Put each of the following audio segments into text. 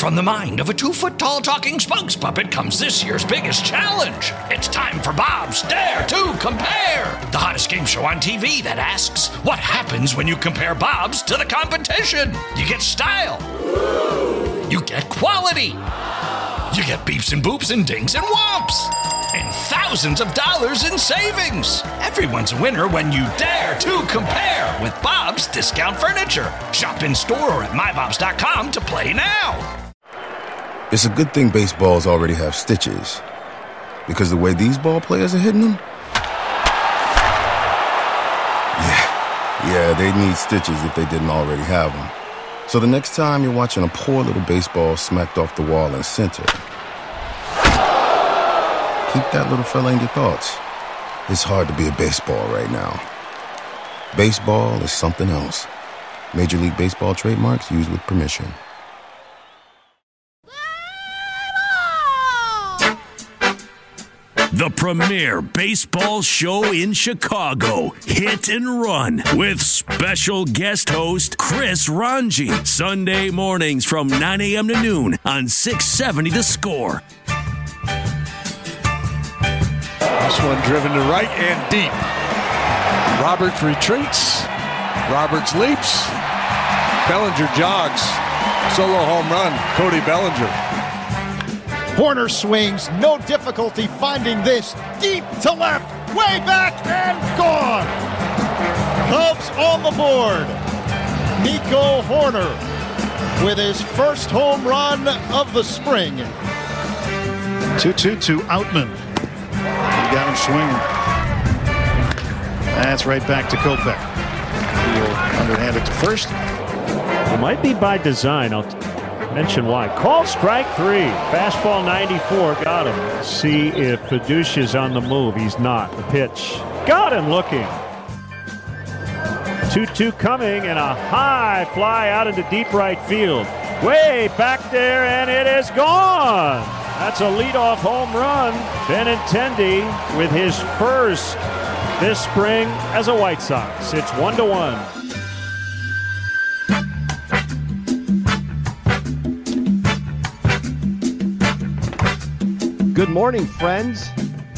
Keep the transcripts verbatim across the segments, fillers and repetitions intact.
From the mind of a two-foot-tall talking spokes puppet comes this year's biggest challenge. It's time for Bob's Dare to Compare, the hottest game show on T V that asks, what happens when you compare Bobs to the competition? You get style. You get quality. You get beeps and boops and dings and whomps. And thousands of dollars in savings. Everyone's a winner when you dare to compare with Bob's Discount Furniture. Shop in store or at my bobs dot com to play now. It's a good thing baseballs already have stitches, because the way these ball players are hitting them, yeah, yeah, they need stitches if they didn't already have them. So the next time you're watching a poor little baseball smacked off the wall in center, keep that little fella in your thoughts. It's hard to be a baseball right now. Baseball is something else. Major League Baseball trademarks used with permission. The premier baseball show in Chicago, Hit and Run, with special guest host Chris Ranji. Sunday mornings from nine a.m. to noon on six seventy The Score. This one driven to right and deep. Roberts retreats. Roberts leaps. Bellinger jogs. Solo home run, Cody Bellinger. Horner swings, no difficulty finding this. Deep to left, way back and gone. Cubs on the board. Nico Horner with his first home run of the spring. two two to Outman. He got him swinging. That's right back to Kopech. He will underhand it to first. It might be by design. I'll t- mention why. Call strike three. Fastball ninety-four. Got him. See if Paducia's on the move. He's not. The pitch. Got him looking. two two coming and a high fly out into deep right field. Way back there, and it is gone. That's a leadoff home run. Benintendi with his first this spring as a White Sox. It's one to one. Good morning, friends.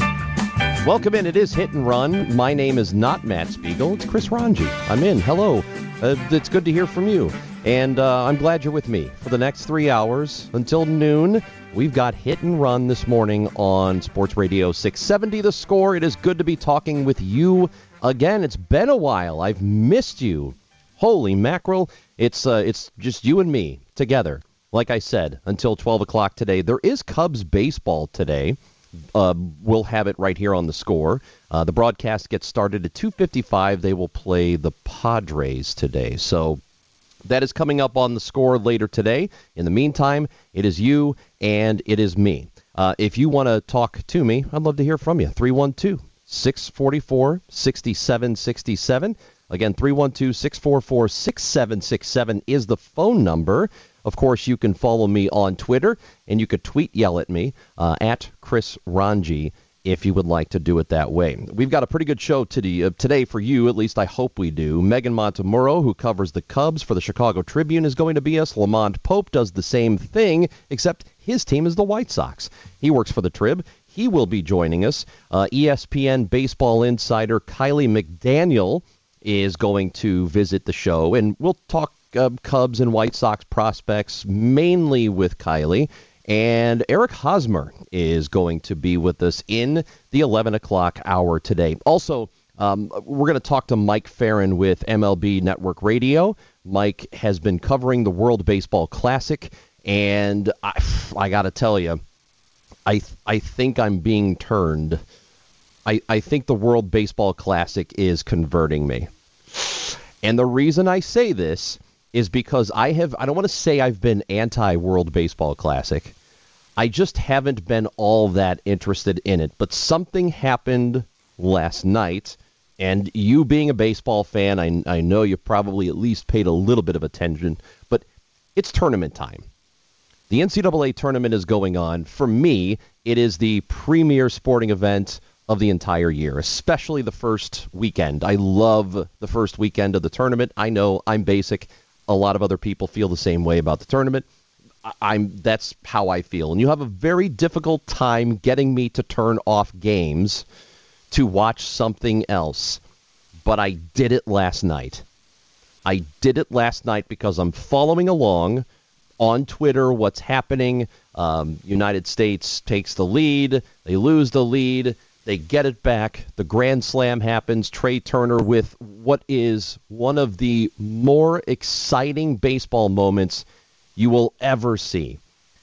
Welcome in. It is Hit and Run. My name is not Matt Spiegel. It's Chris Ranji. I'm in. Hello. Uh, it's good to hear from you. And uh, I'm glad you're with me for the next three hours until noon. We've got Hit and Run this morning on Sports Radio six seventy The Score. It is good to be talking with you again. It's been a while. I've missed you. Holy mackerel. It's uh, it's just you and me together. Like I said, until twelve o'clock today. There is Cubs baseball today. Uh, we'll have it right here on The Score. Uh, the broadcast gets started at two fifty-five. They will play the Padres today. So that is coming up on The Score later today. In the meantime, it is you and it is me. Uh, if you want to talk to me, I'd love to hear from you. three one two, six four four, six seven six seven. Again, three one two, six four four, six seven six seven is the phone number. Of course, you can follow me on Twitter, and you could tweet yell at me uh, at Chris Ranji if you would like to do it that way. We've got a pretty good show today, uh, today for you, at least I hope we do. Megan Montemurro, who covers the Cubs for the Chicago Tribune, is going to be us. Lamont Pope does the same thing, except his team is the White Sox. He works for the Trib. He will be joining us. Uh, E S P N baseball insider Kiley McDaniel is going to visit the show, and we'll talk uh, Cubs and White Sox prospects, mainly with Kiley. And Eric Hosmer is going to be with us in the eleven o'clock hour today. Also, um, we're going to talk to Mike Farron with M L B Network Radio. Mike has been covering the World Baseball Classic, and I, I got to tell you, I I think I'm being turned. I, I think the World Baseball Classic is converting me. And the reason I say this is because I have, I don't want to say I've been anti-World Baseball Classic. I just haven't been all that interested in it. But something happened last night, and you being a baseball fan, I, I know you probably at least paid a little bit of attention, but it's tournament time. The N C double A tournament is going on. For me, it is the premier sporting event of the entire year, especially the first weekend. I love the first weekend of the tournament. I know I'm basic. A lot of other people feel the same way about the tournament. I'm that's how I feel. And you have a very difficult time getting me to turn off games to watch something else. But I did it last night. I did it last night because I'm following along on Twitter what's happening. Um, United States takes the lead. They lose the lead. They get it back. The Grand Slam happens. Trey Turner with what is one of the more exciting baseball moments you will ever see.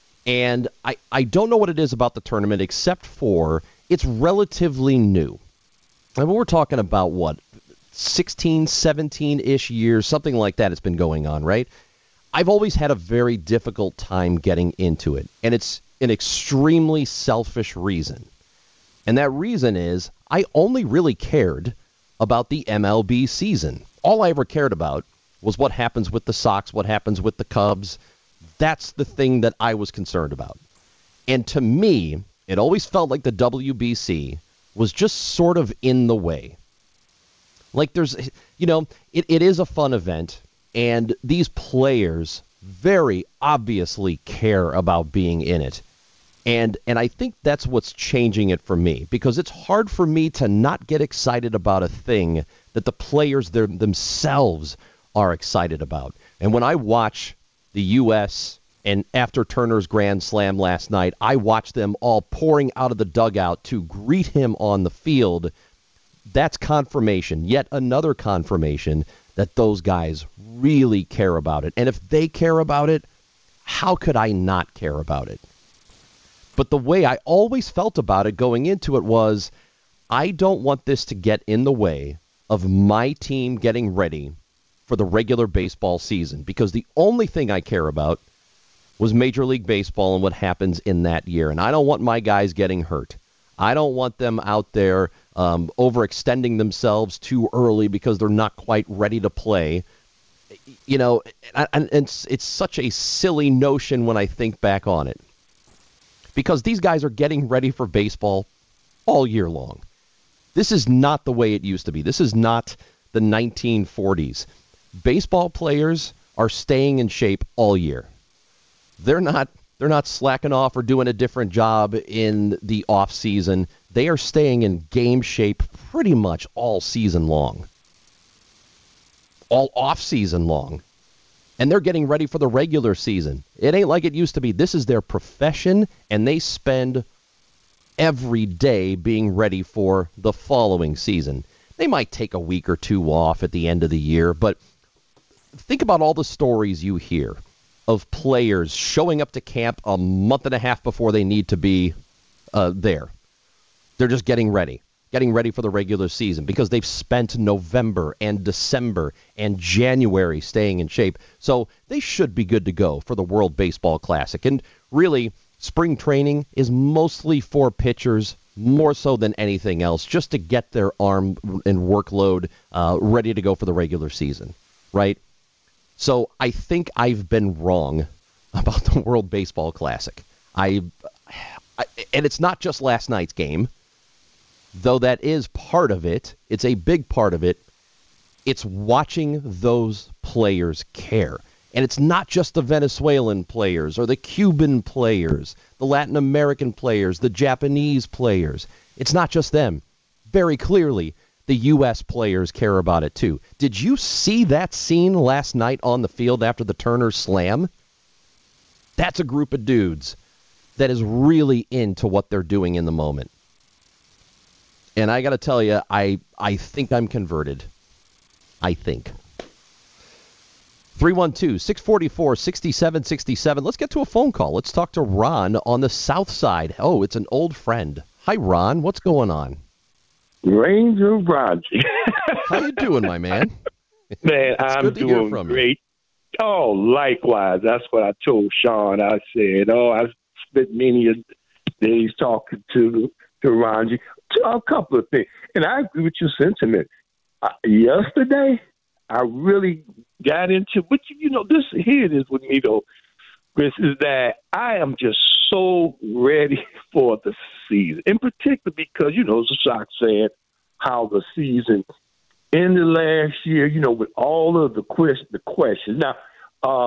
And I, I don't know what it is about the tournament except for it's relatively new. I mean, we're talking about, what, sixteen, seventeen-ish years, something like that it's been going on, right? I've always had a very difficult time getting into it, and it's an extremely selfish reason. And that reason is I only really cared about the M L B season. All I ever cared about was what happens with the Sox, what happens with the Cubs. That's the thing that I was concerned about. And to me, it always felt like the W B C was just sort of in the way. Like there's, you know, it, it is a fun event, and these players very obviously care about being in it. And and I think that's what's changing it for me, because it's hard for me to not get excited about a thing that the players themselves are excited about. And when I watch the U S and after Turner's Grand Slam last night, I watched them all pouring out of the dugout to greet him on the field. That's confirmation, yet another confirmation that those guys really care about it. And if they care about it, how could I not care about it? But the way I always felt about it going into it was, I don't want this to get in the way of my team getting ready for the regular baseball season, because the only thing I care about was Major League Baseball and what happens in that year. And I don't want my guys getting hurt. I don't want them out there um, overextending themselves too early because they're not quite ready to play. You know, and, and it's, it's such a silly notion when I think back on it, because these guys are getting ready for baseball all year long. This is not the way it used to be. This is not the nineteen forties. Baseball players are staying in shape all year. They're not they're not slacking off or doing a different job in the off season. They are staying in game shape pretty much all season long. All off season long. And they're getting ready for the regular season. It ain't like it used to be. This is their profession, and they spend every day being ready for the following season. They might take a week or two off at the end of the year, but think about all the stories you hear of players showing up to camp a month and a half before they need to be uh, there. They're just getting ready. Getting ready for the regular season because they've spent November and December and January staying in shape. So they should be good to go for the World Baseball Classic. And really, spring training is mostly for pitchers, more so than anything else, just to get their arm and workload uh, ready to go for the regular season, right? So I think I've been wrong about the World Baseball Classic. I, I and it's not just last night's game. Though that is part of it, it's a big part of it, it's watching those players care. And it's not just the Venezuelan players or the Cuban players, the Latin American players, the Japanese players. It's not just them. Very clearly, the U S players care about it too. Did you see that scene last night on the field after the Turner Slam? That's a group of dudes that is really into what they're doing in the moment. And I got to tell you, I, I think I'm converted. I think. three one two, six four four, six seven six seven. Let's get to a phone call. Let's talk to Ron on the south side. Oh, it's an old friend. Hi, Ron. What's going on? Ranger Roger. How you doing, my man? Man, I'm doing great. You. Oh, likewise. That's what I told Sean. I said, oh, I spent many days talking to, to Roger. A couple of things. And I agree with your sentiment. Uh, yesterday, I really got into, but you know, this here it is with me though, Chris, is that I am just so ready for the season. In particular because, you know, as a Sox fan, how the season ended last year, you know, with all of the, quest- the questions. Now, uh,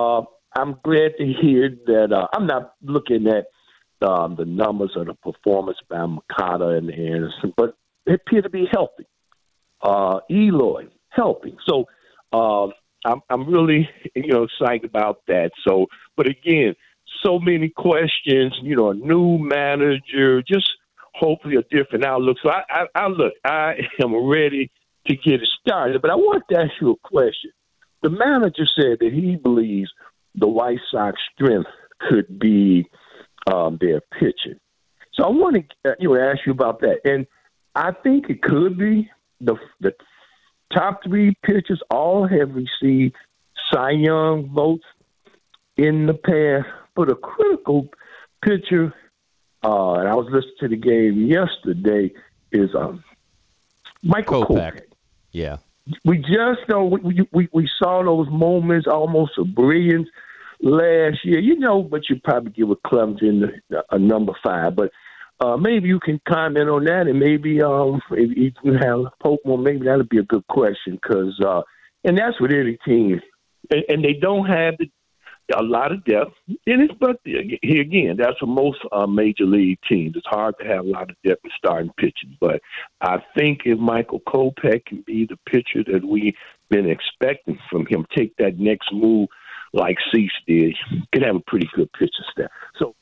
I'm glad to hear that. Uh, I'm not looking at um, the numbers or the performance by Moncada and Anderson, but they appear to be healthy. Uh, Eloy, healthy. So um, I'm, I'm really, you know, excited about that. So, but again, so many questions, you know, a new manager, just hopefully a different outlook. So I, I, I look, I am ready to get it started, but I want to ask you a question. The manager said that he believes the White Sox strength could be um, their pitching. So I want to, you know, ask you about that. And I think it could be. The, the top three pitchers all have received Cy Young votes in the past, but a critical pitcher, uh, and I was listening to the game yesterday, is um, Michael Kopech. Kopech. Yeah. We just know, we, we, we saw those moments almost of brilliance last year, you know, but you probably give a Clemson a, a number five, but Uh, maybe you can comment on that, and maybe um, if, if you have Pokemon, maybe that would be a good question. Because uh, and that's with any team, and, and they don't have the, a lot of depth. And it's but here again, that's for most uh, major league teams. It's hard to have a lot of depth in starting pitching. But I think if Michael Kopech can be the pitcher that we've been expecting from him, take that next move like Cease did, could have a pretty good pitcher staff. So.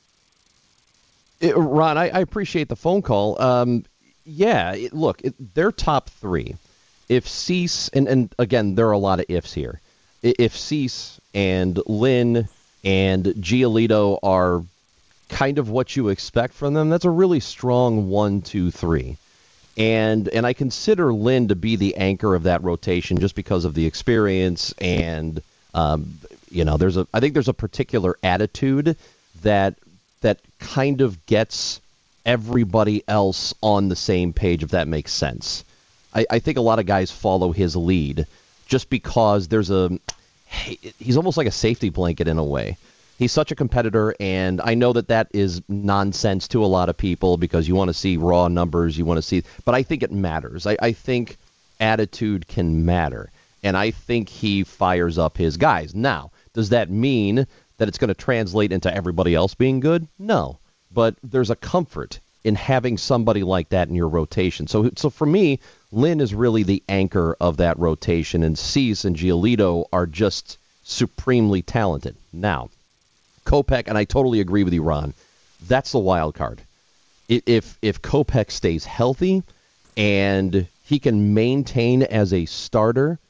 It, Ron, I, I appreciate the phone call. Um, yeah, it, look, it, they're top three. If Cease, and, and again, there are a lot of ifs here. If Cease and Lynn and Giolito are kind of what you expect from them, that's a really strong one, two, three. And and I consider Lynn to be the anchor of that rotation just because of the experience and, um, you know, there's a I think there's a particular attitude that that kind of gets everybody else on the same page, if that makes sense. I, I think a lot of guys follow his lead just because there's a he's almost like a safety blanket in a way. He's such a competitor, and I know that that is nonsense to a lot of people because you want to see raw numbers, you want to see, but I think it matters. I, I think attitude can matter, and I think he fires up his guys. Now, does that mean that it's going to translate into everybody else being good? No. But there's a comfort in having somebody like that in your rotation. So so for me, Lynn is really the anchor of that rotation, and Cease and Giolito are just supremely talented. Now, Kopech, and I totally agree with you, Ron, that's the wild card. If, if Kopech stays healthy and he can maintain as a starter,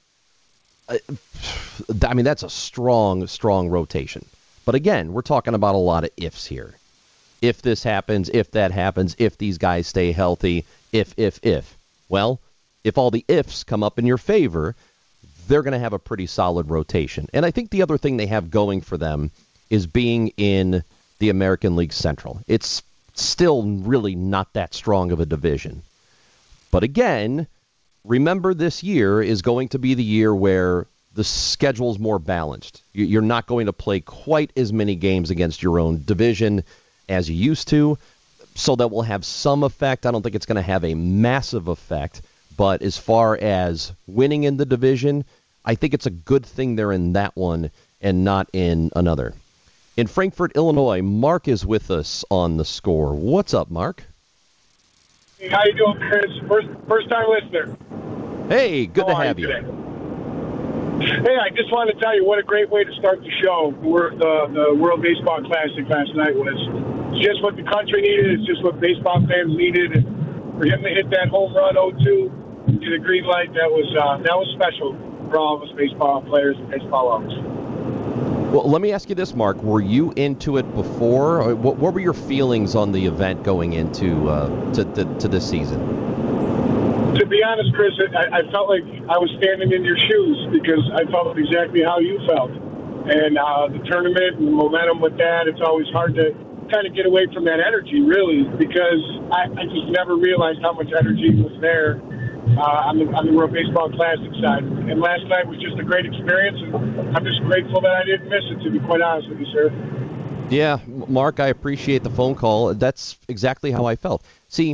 I mean, that's a strong, strong rotation. But again, we're talking about a lot of ifs here. If this happens, if that happens, if these guys stay healthy, if, if, if. Well, if all the ifs come up in your favor, they're going to have a pretty solid rotation. And I think the other thing they have going for them is being in the American League Central. It's still really not that strong of a division. But again, remember this year is going to be the year where the schedule's more balanced. You're not going to play quite as many games against your own division as you used to, so that will have some effect. I don't think it's going to have a massive effect, but as far as winning in the division, I think it's a good thing they're in that one and not in another. In Frankfort, Illinois, Mark is with us on The Score. What's up, Mark? Hey, how you doing, Chris? First, first time listener. Hey, good how to have you. you Hey, I just wanted to tell you what a great way to start the show. We're, the, the World Baseball Classic last night was just what the country needed. It's just what baseball fans needed. And for him to hit that home run oh two to the green light, that was uh, that was special for all of us baseball players and baseball owners. Well, let me ask you this, Mark. Were you into it before? What, what were your feelings on the event going into uh, to, to, to this season? To be honest, Chris, I, I felt like I was standing in your shoes because I felt exactly how you felt. And uh, the tournament and the momentum with that, it's always hard to kind of get away from that energy, really, because I, I just never realized how much energy was there uh, on, the, on the World Baseball Classic side. And last night was just a great experience, and I'm just grateful that I didn't miss it, to be quite honest with you, sir. Yeah, Mark, I appreciate the phone call. That's exactly how I felt. See,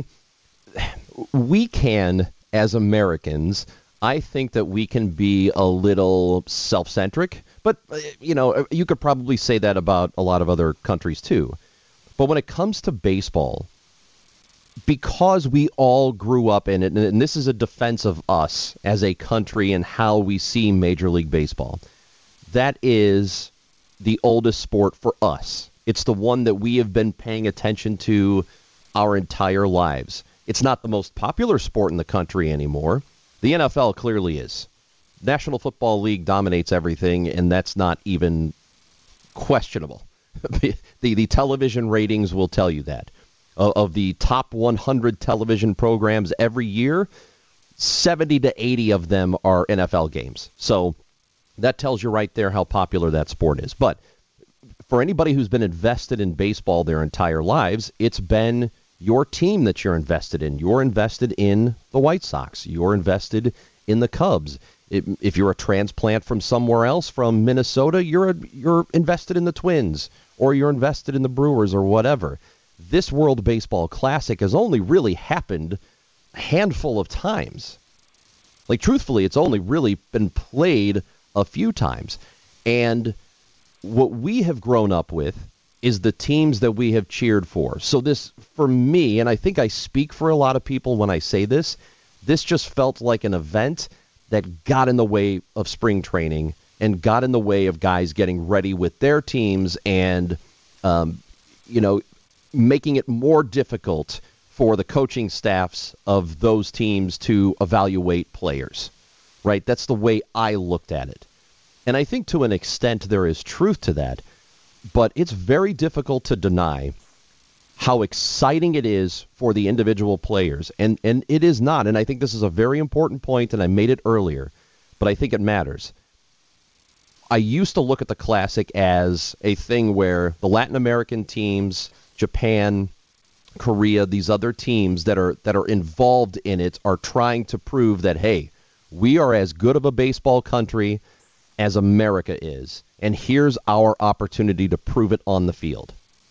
we can, as Americans, I think that we can be a little self-centric But, you know, you could probably say that about a lot of other countries, too. But when it comes to baseball, because we all grew up in it, and this is a defense of us as a country and how we see Major League Baseball, that is the oldest sport for us. It's the one that we have been paying attention to our entire lives. It's not the most popular sport in the country anymore. The N F L clearly is. National Football League dominates everything, and that's not even questionable. the, the the television ratings will tell you that. Of, of the top one hundred television programs every year, seventy to eighty of them are N F L games. So that tells you right there how popular that sport is. But for anybody who's been invested in baseball their entire lives, it's been your team that you're invested in. You're invested in the White Sox. You're invested in the Cubs. If you're a transplant from somewhere else, from Minnesota, you're a, you're invested in the Twins, or you're invested in the Brewers, or whatever. This World Baseball Classic has only really happened a handful of times. Like, truthfully, it's only really been played a few times. And what we have grown up with is the teams that we have cheered for. So this, for me, and I think I speak for a lot of people when I say this, this just felt like an event that got in the way of spring training and got in the way of guys getting ready with their teams and, um, you know, making it more difficult for the coaching staffs of those teams to evaluate players, right? That's the way I looked at it. And I think to an extent there is truth to that, but it's very difficult to deny how exciting it is for the individual players. And and it is not. And I think this is a very important point, and I made it earlier, but I think it matters. I used to look at the Classic as a thing where the Latin American teams, Japan, Korea, these other teams that are that are involved in it are trying to prove that, hey, we are as good of a baseball country as America is, and here's our opportunity to prove it on the field.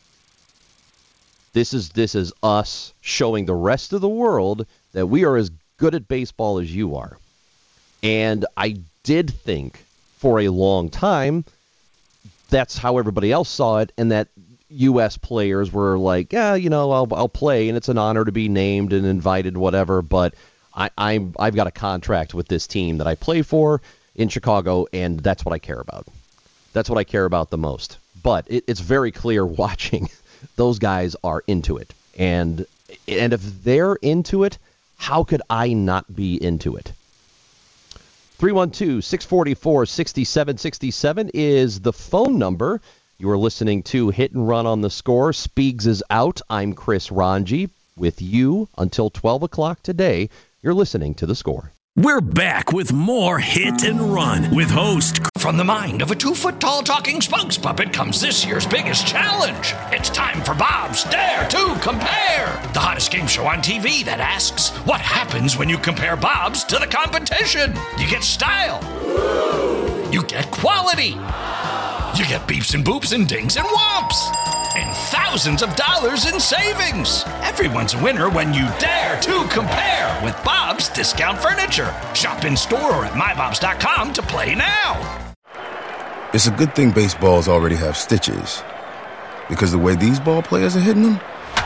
This is this is us showing the rest of the world that we are as good at baseball as you are. And I did think for a long time that's how everybody else saw it, and that U S players were like, yeah, you know, I'll I'll play, and it's an honor to be named and invited, whatever, but I, I'm I've got a contract with this team that I play for in Chicago, and that's what I care about. That's what I care about the most. But it, it's very clear watching those guys are into it. And and if they're into it, how could I not be into it? three one two, six four four, six seven six seven is the phone number. You are listening to Hit and Run on the Score. Speegs is out. I'm Chris Ranji with you until twelve o'clock today. You're listening to The Score. We're back with more Hit and Run with host. From the mind of a two-foot-tall talking spokes puppet comes this year's biggest challenge. It's time for Bob's Dare to Compare, the hottest game show on T V that asks, what happens when you compare Bob's to the competition? You get style. You get quality. You get beeps and boops and dings and whomps. And thousands of dollars in savings. Everyone's a winner when you dare to compare with Bob's Discount Furniture. Shop in store or at my bobs dot com to play now. It's a good thing baseballs already have stitches, because the way these ball players are hitting them,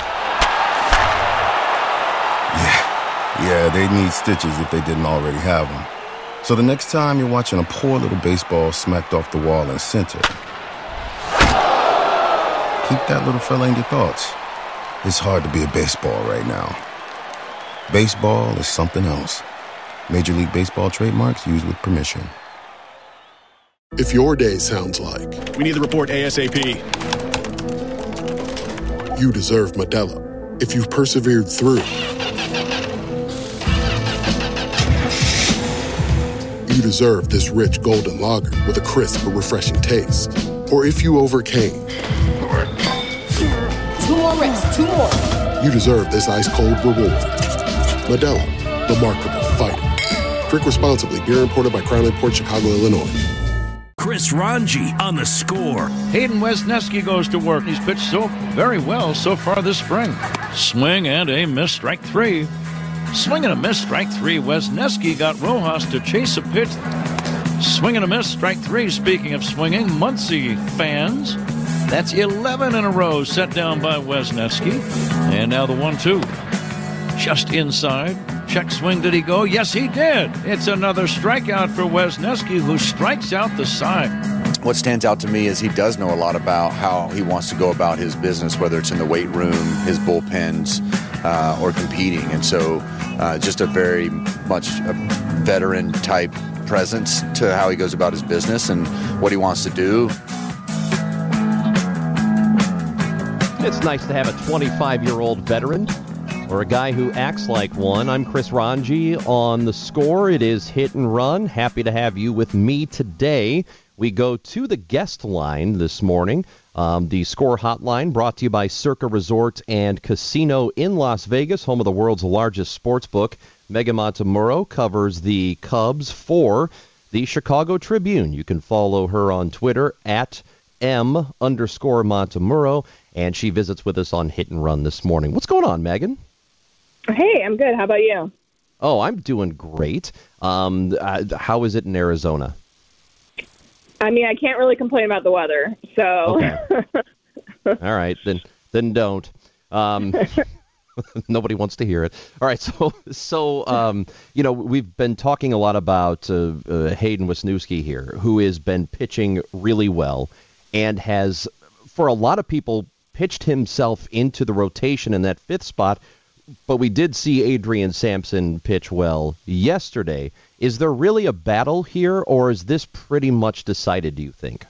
yeah, yeah, they need stitches if they didn't already have them. So the next time you're watching a poor little baseball smacked off the wall in center, keep that little fella in your thoughts. It's hard to be a baseball right now. Baseball is something else. Major League Baseball trademarks used with permission. If your day sounds like... We need the report ASAP. You deserve Modelo. If you've persevered through... You deserve this rich golden lager with a crisp but refreshing taste. Or if you overcame... Two more reps, two more. You deserve this ice-cold reward. Modelo, the Remarkable Fighter. Drink responsibly. Beer imported by Crown Imports, Chicago, Illinois. Chris Ranji on The Score. Hayden Wesneski goes to work. He's pitched so very well so far this spring. Swing and a miss, strike three. Swing and a miss, strike three. Wesneski got Rojas to chase a pitch. Swing and a miss, strike three. Speaking of swinging, Muncie fans, that's eleven in a row set down by Wesneski. And now the one two. Just inside. Check swing, did he go? Yes, he did. It's another strikeout for Wesneski, who strikes out the side. What stands out to me is he does know a lot about how he wants to go about his business, whether it's in the weight room, his bullpens, uh, or competing. And so uh, just a very much a veteran-type presence to how he goes about his business and what he wants to do. It's nice to have a twenty-five-year-old veteran or a guy who acts like one. I'm Chris Ranji on The Score. It is Hit and Run. Happy to have you with me today. We go to the guest line this morning. Um, the Score Hotline brought to you by Circa Resort and Casino in Las Vegas, home of the world's largest sports book. Megan Montemurro covers the Cubs for the Chicago Tribune. You can follow her on Twitter at M underscore Montemurro, and she visits with us on Hit and Run this morning. What's going on, Megan? Hey, I'm good. How about you? Oh, I'm doing great. Um, uh, how is it in Arizona? I mean, I can't really complain about the weather, so. Okay. All right, then then don't. Um, nobody wants to hear it. All right, so so um, you know, we've been talking a lot about uh, uh, Hayden Wesneski here, who has been pitching really well and has, for a lot of people, pitched himself into the rotation in that fifth spot. But we did see Adrian Sampson pitch well yesterday. Is there really a battle here, or is this pretty much decided, do you think?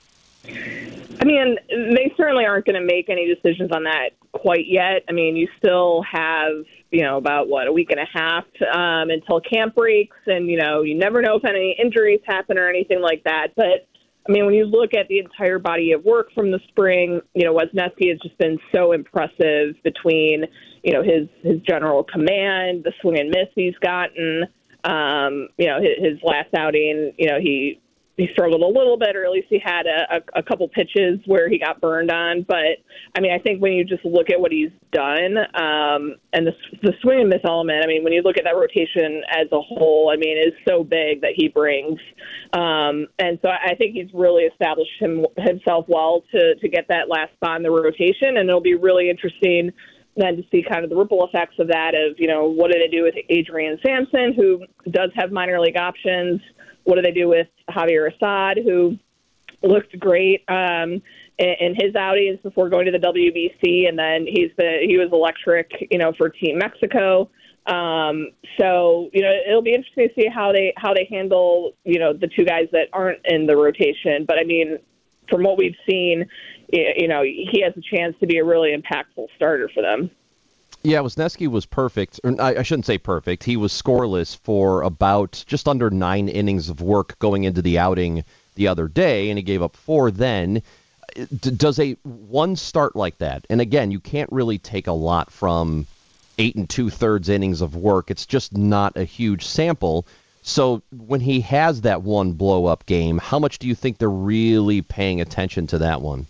I mean, they certainly aren't going to make any decisions on that quite yet. I mean, you still have, you know, about, what, a week and a half um, until camp breaks, and, you know, you never know if any injuries happen or anything like that. But, I mean, when you look at the entire body of work from the spring, you know, Wesneski has just been so impressive between, you know, his, his general command, the swing and miss he's gotten. Um, you know, his, his last outing, you know, he he struggled a little bit, or at least he had a, a, a couple pitches where he got burned on. But, I mean, I think when you just look at what he's done um, and the, the swing and miss element, I mean, when you look at that rotation as a whole, I mean, it's so big that he brings. Um, and so I think he's really established him, himself well to, to get that last spot in the rotation, and it'll be really interesting then to see kind of the ripple effects of that of, you know, what do they do with Adrian Sampson, who does have minor league options? What do they do with Javier Assad, who looked great um, in, in his outings before going to the W B C, and then he's the, he was electric, you know, for Team Mexico. Um, so, you know, it'll be interesting to see how they how they handle, you know, the two guys that aren't in the rotation. But, I mean, from what we've seen, you know, he has a chance to be a really impactful starter for them. Yeah, Wesneski was perfect. Or I, I shouldn't say perfect. He was scoreless for about just under nine innings of work going into the outing the other day, and he gave up four then. D- does a one start like that, and again, you can't really take a lot from eight and two-thirds innings of work. It's just not a huge sample. So when he has that one blow-up game, how much do you think they're really paying attention to that one?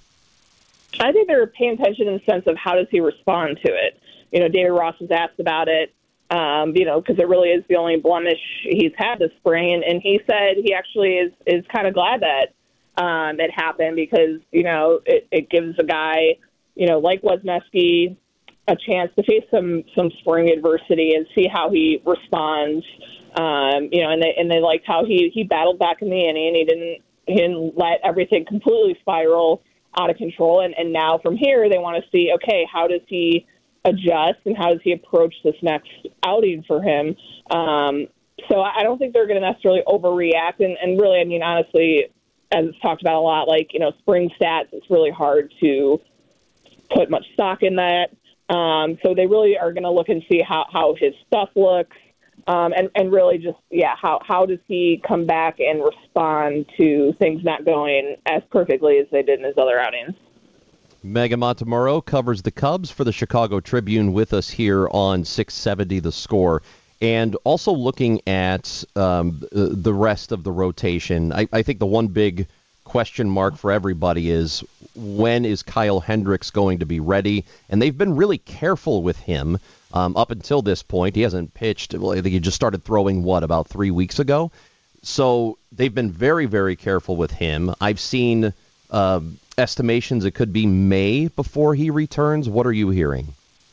I think they're paying attention in the sense of how does he respond to it. You know, David Ross was asked about it, um, you know, because it really is the only blemish he's had this spring. And, and he said he actually is, is kind of glad that um, it happened because, you know, it, it gives a guy, you know, like Wesneski a chance to face some, some spring adversity and see how he responds. Um, you know, and they, and they liked how he, he battled back in the inning. He didn't, he didn't let everything completely spiral out of control. And, and now from here, they want to see, okay, how does he adjust and how does he approach this next outing for him? Um, so I don't think they're going to necessarily overreact. And, and really, I mean, honestly, as it's talked about a lot, like, you know, spring stats, it's really hard to put much stock in that. Um, so they really are going to look and see how, how his stuff looks. Um, and, and really just, yeah, how, how does he come back and respond to things not going as perfectly as they did in his other outings? Megan Montemurro covers the Cubs for the Chicago Tribune with us here on six seventy The Score. And also looking at um, the rest of the rotation, I, I think the one big question mark for everybody is when is Kyle Hendricks going to be ready? And they've been really careful with him um, up until this point. He hasn't pitched. Well, I think he just started throwing, what, about three weeks ago? So they've been very, very careful with him. I've seen uh, estimations it could be May before he returns. What are you hearing?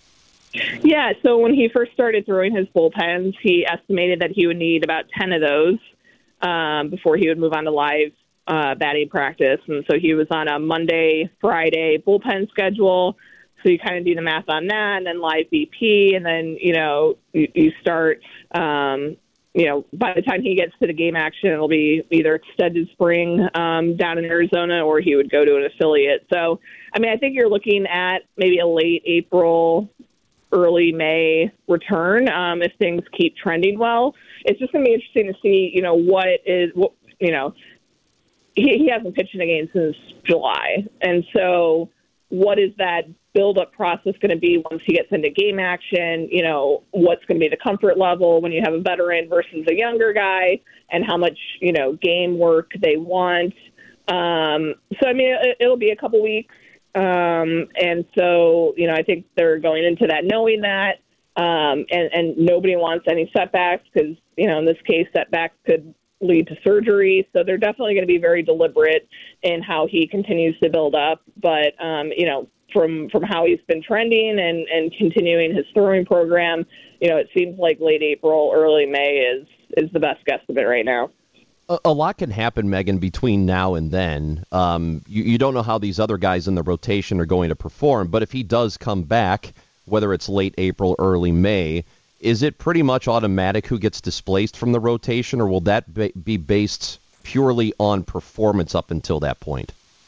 Yeah, so when he first started throwing his bullpens, he estimated that he would need about ten of those um, before he would move on to live uh, batting practice. And so he was on a Monday, Friday bullpen schedule. So you kind of do the math on that, and then live B P, and then, you know, you, you start, um, you know, by the time he gets to the game action, it'll be either extended spring um, down in Arizona, or he would go to an affiliate. So, I mean, I think you're looking at maybe a late April, early May return um, if things keep trending well. It's just going to be interesting to see, you know, what is, what, you know, he, he hasn't pitched in a game since July. And so what is that build-up process going to be once he gets into game action? You know, what's going to be the comfort level when you have a veteran versus a younger guy, and how much, you know, game work they want. Um, so, I mean, it, it'll be a couple weeks. Um, and so, you know, I think they're going into that knowing that, um, and, and nobody wants any setbacks because, you know, in this case, setbacks could lead to surgery. So they're definitely going to be very deliberate in how he continues to build up. But, um, you know, from, from how he's been trending and, and continuing his throwing program, you know, it seems like late April, early May is, is the best guesstimate right now. A lot can happen, Megan, between now and then. Um, you, you don't know how these other guys in the rotation are going to perform, but if he does come back, whether it's late April, early May, is it pretty much automatic who gets displaced from the rotation, or will that be based purely on performance up until that point?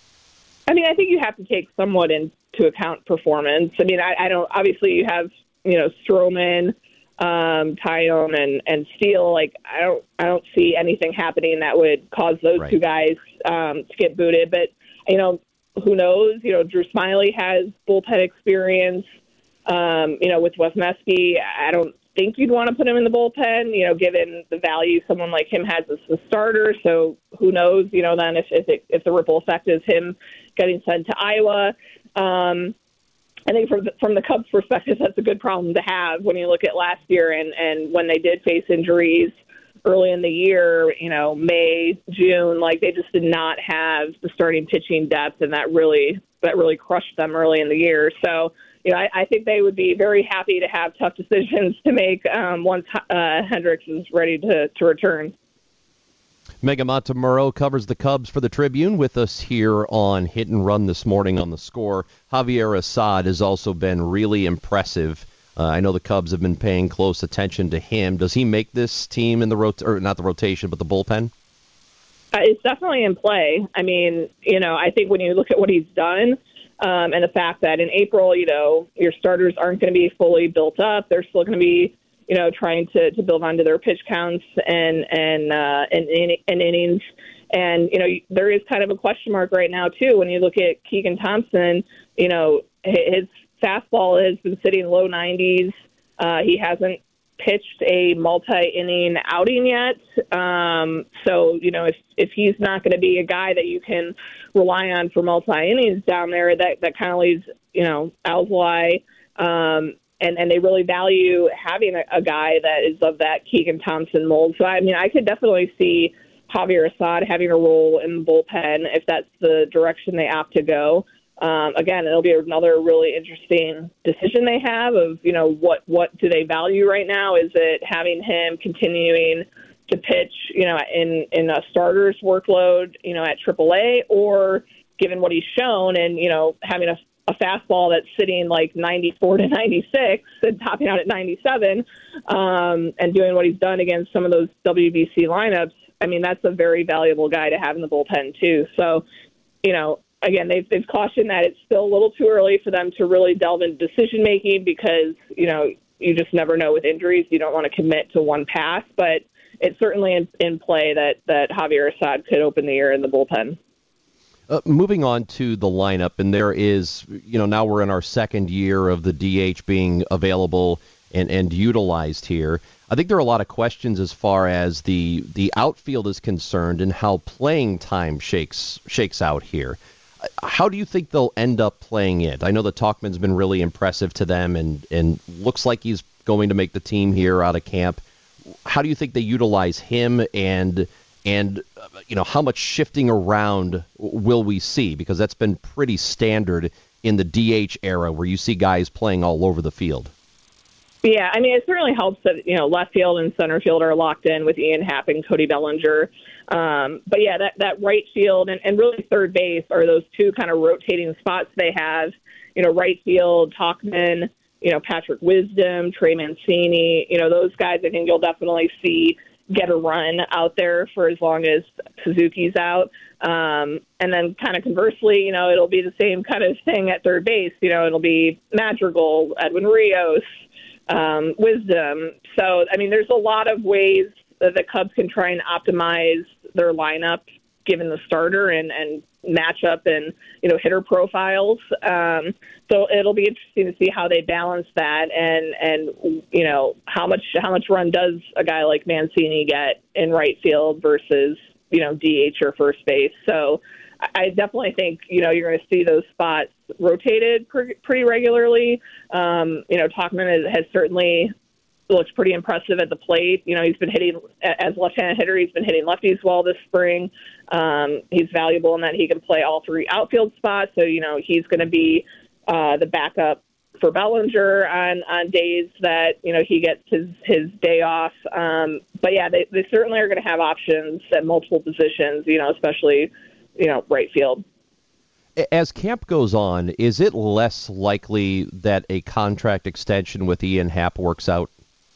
I mean, I think you have to take somewhat into account performance. I mean, I, I don't, obviously you have, you know, Stroman, um, Tyone and, and Steele. Like, I don't, I don't see anything happening that would cause those right. two guys, um, to get booted. But, you know, who knows? You know, Drew Smyly has bullpen experience, um, you know, with Wesneski. I don't think you'd want to put him in the bullpen, you know, given the value someone like him has as a starter. So who knows, you know, then if, if, it, if the ripple effect is him getting sent to Iowa. Um, I think from the, from the Cubs' perspective, that's a good problem to have when you look at last year and, and when they did face injuries early in the year, you know, May, June, like they just did not have the starting pitching depth, and that really that really crushed them early in the year. So, you know, I, I think they would be very happy to have tough decisions to make um, once uh, Hendricks is ready to, to return. Megan Montemurro covers the Cubs for the Tribune with us here on Hit and Run this morning on The Score. Javier Assad has also been really impressive. Uh, I know the Cubs have been paying close attention to him. Does he make this team in the rot- or not the rotation, but the bullpen? Uh, it's definitely in play. I mean, you know, I think when you look at what he's done um, and the fact that in April, you know, your starters aren't going to be fully built up. They're still going to be, you know, trying to, to build onto their pitch counts and and, uh, and and innings. And, you know, there is kind of a question mark right now, too, when you look at Keegan Thompson. You know, his fastball has been sitting low nineties. Uh, he hasn't pitched a multi-inning outing yet. Um, so, you know, if, if he's not going to be a guy that you can rely on for multi-innings down there, that, that kind of leaves, you know, Alzolay, um And, and they really value having a, a guy that is of that Keegan Thompson mold. So, I mean, I could definitely see Javier Assad having a role in the bullpen if that's the direction they opt to go. Um, again, it'll be another really interesting decision they have of, you know, what, what do they value right now? Is it having him continuing to pitch, you know, in, in a starter's workload, you know, at triple A, or given what he's shown and, you know, having a a fastball that's sitting like ninety-four to ninety-six and topping out at ninety-seven um, and doing what he's done against some of those W B C lineups, I mean, that's a very valuable guy to have in the bullpen too. So, you know, again, they've, they've cautioned that it's still a little too early for them to really delve into decision-making because, you know, you just never know with injuries. You don't want to commit to one pass, but it's certainly in, in play that, that Javier Assad could open the year in the bullpen. Uh, moving on to the lineup, and there is, you know, now we're in our second year of the D H being available and, and utilized here. I think there are a lot of questions as far as the the outfield is concerned and how playing time shakes shakes out here. How do you think they'll end up playing it? I know that Tauchman's been really impressive to them and, and looks like he's going to make the team here out of camp. How do you think they utilize him, and And, uh, you know, how much shifting around will we see? Because that's been pretty standard in the D H era where you see guys playing all over the field. Yeah, I mean, it certainly helps that, you know, left field and center field are locked in with Ian Happ and Cody Bellinger. Um, but, yeah, that, that right field and, and really third base are those two kind of rotating spots they have. You know, right field, Tauchman, you know, Patrick Wisdom, Trey Mancini, you know, those guys I think you'll definitely see get a run out there for as long as Suzuki's out. Um, and then kind of conversely, you know, it'll be the same kind of thing at third base. You know, it'll be Madrigal, Edwin Rios, um, Wisdom. So, I mean, there's a lot of ways that the Cubs can try and optimize their lineup given the starter and, and matchup and, you know, hitter profiles. Um, so it'll be interesting to see how they balance that and, and, you know, how much, how much run does a guy like Mancini get in right field versus, you know, D H or first base. So I definitely think, you know, you're going to see those spots rotated pre- pretty regularly. Um, you know, Tauchman has, has certainly looks pretty impressive at the plate. You know, he's been hitting as left-handed hitter. He's been hitting lefties well this spring. Um, he's valuable in that he can play all three outfield spots. So, you know, he's going to be uh, the backup for Bellinger on, on days that, you know, he gets his, his day off. Um, but, yeah, they, they certainly are going to have options at multiple positions, you know, especially, you know, right field. As camp goes on, is it less likely that a contract extension with Ian Happ works out?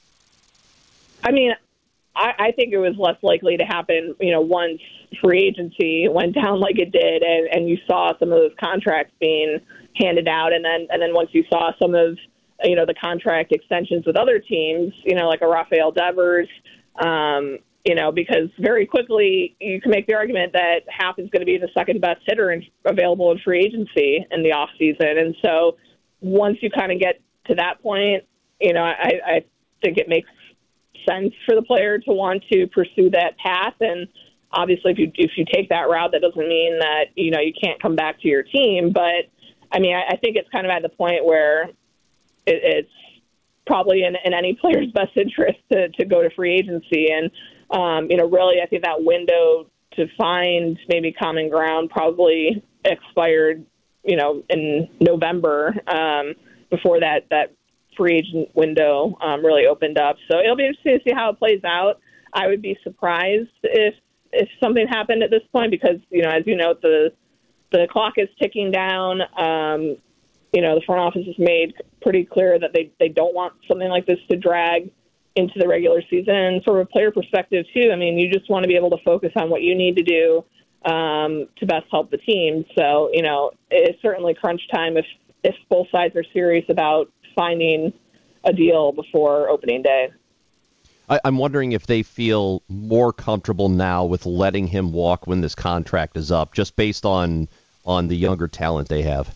I mean, I, I think it was less likely to happen, you know, once free agency went down like it did, and, and you saw some of those contracts being handed out, and then and then once you saw some of, you know, the contract extensions with other teams, you know, like a Rafael Devers, um, you know, because very quickly you can make the argument that Happ is going to be the second best hitter in, available in free agency in the offseason. And so once you kind of get to that point, you know, I, I think it makes sense for the player to want to pursue that path. And obviously if you if you take that route, that doesn't mean that, you know, you can't come back to your team. But I mean, I, I think it's kind of at the point where it, it's probably in, in any player's best interest to, to go to free agency. And, um, you know, really, I think that window to find maybe common ground probably expired, you know, in November um, before that, that free agent window um, really opened up. So it'll be interesting to see how it plays out. I would be surprised if if something happened at this point because, you know, as you know, the the clock is ticking down. Um, you know, the front office has made pretty clear that they, they don't want something like this to drag into the regular season. And from a player perspective, too, I mean, you just want to be able to focus on what you need to do um, to best help the team. So, you know, it's certainly crunch time if, if both sides are serious about finding a deal before opening day. I, I'm wondering if they feel more comfortable now with letting him walk when this contract is up, just based on on the younger talent they have.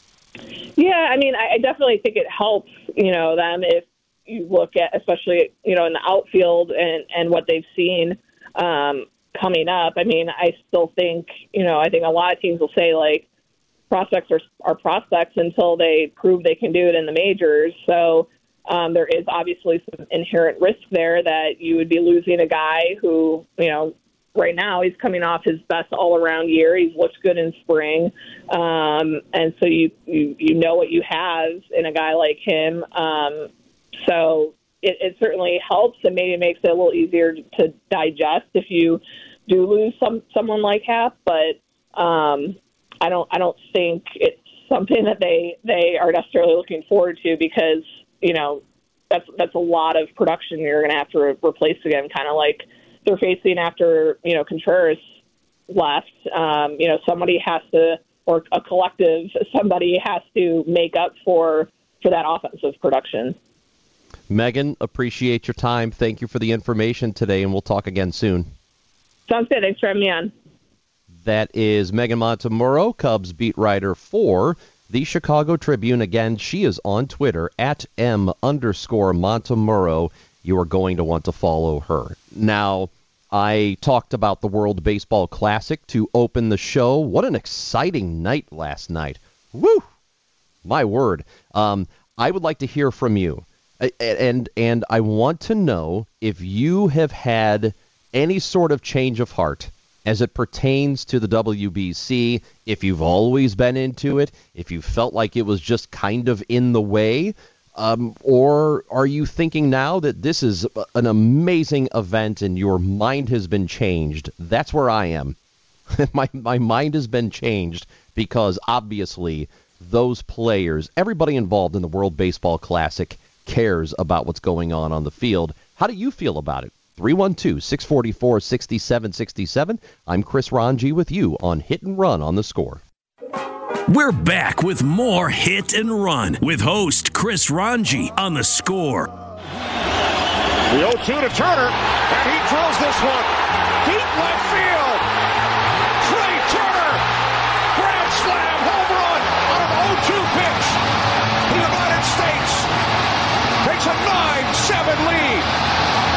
Yeah, I mean, I, I definitely think it helps, you know, them if you look at, especially, you know, in the outfield and, and what they've seen um, coming up. I mean, I still think, you know, I think a lot of teams will say, like, prospects are, are prospects until they prove they can do it in the majors. So um, there is obviously some inherent risk there that you would be losing a guy who, you know, right now he's coming off his best all-around year. He's looked good in spring. Um, and so you, you, you know what you have in a guy like him. Um, so it, it certainly helps and maybe makes it a little easier to digest if you do lose some someone like Happ. But um, I don't I don't think it's something that they, they are necessarily looking forward to because, you know, that's that's a lot of production you're going to have to re- replace again, kind of like they're facing after, you know, Contreras left. Um, you know, somebody has to, or a collective, somebody has to make up for for that offensive production. Megan, appreciate your time. Thank you for the information today, and we'll talk again soon. Sounds good. Thanks for having me on. That is Megan Montemurro, Cubs beat writer for the Chicago Tribune. Again, she is on Twitter at M underscore Montemurro. You are going to want to follow her. Now, I talked about the World Baseball Classic to open the show. What an exciting night last night. Woo! My word. Um, I would like to hear from you. And and I want to know if you have had any sort of change of heart as it pertains to the W B C, if you've always been into it, if you felt like it was just kind of in the way, um, or are you thinking now that this is an amazing event and your mind has been changed? That's where I am. my my mind has been changed because obviously those players, everybody involved in the World Baseball Classic cares about what's going on on the field. How do you feel about it? three one two, six four four, six seven six seven. I'm Chris Ranji with you on Hit and Run on The Score. We're back with more Hit and Run with host Chris Ranji on The Score. The oh two to Turner, and he drills this one. Deep left field. Trey Turner, grand slam, home run on an oh two pitch. The United States takes a nine seven lead.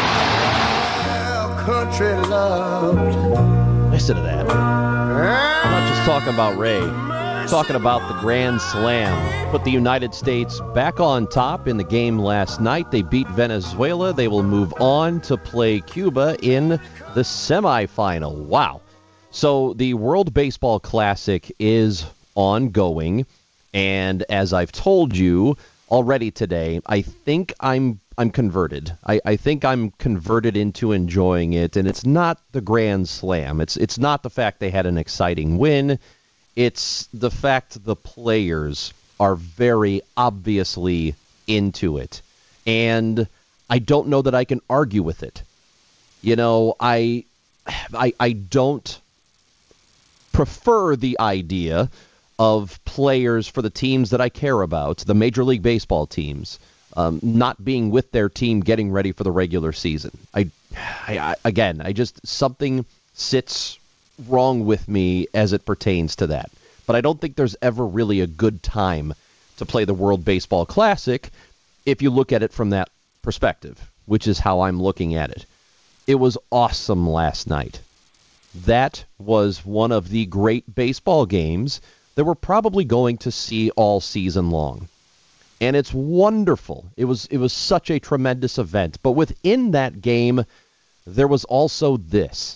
Country loved. Listen to that. I'm not just talking about Ray. I'm talking about the Grand Slam. Put the United States back on top in the game last night. They beat Venezuela. They will move on to play Cuba in the semifinal. Wow. So the World Baseball Classic is ongoing. And as I've told you already today, I think I'm I'm converted. I, I think I'm converted into enjoying it, and it's not the Grand Slam. It's it's not the fact they had an exciting win. It's the fact the players are very obviously into it. And I don't know that I can argue with it. You know, I I, I don't prefer the idea of players for the teams that I care about, the Major League Baseball teams, Um, not being with their team getting ready for the regular season. I, I, I, again, I just, something sits wrong with me as it pertains to that. But I don't think there's ever really a good time to play the World Baseball Classic if you look at it from that perspective, which is how I'm looking at it. It was awesome last night. That was one of the great baseball games that we're probably going to see all season long. And it's wonderful. It was it was such a tremendous event. But within that game, there was also this.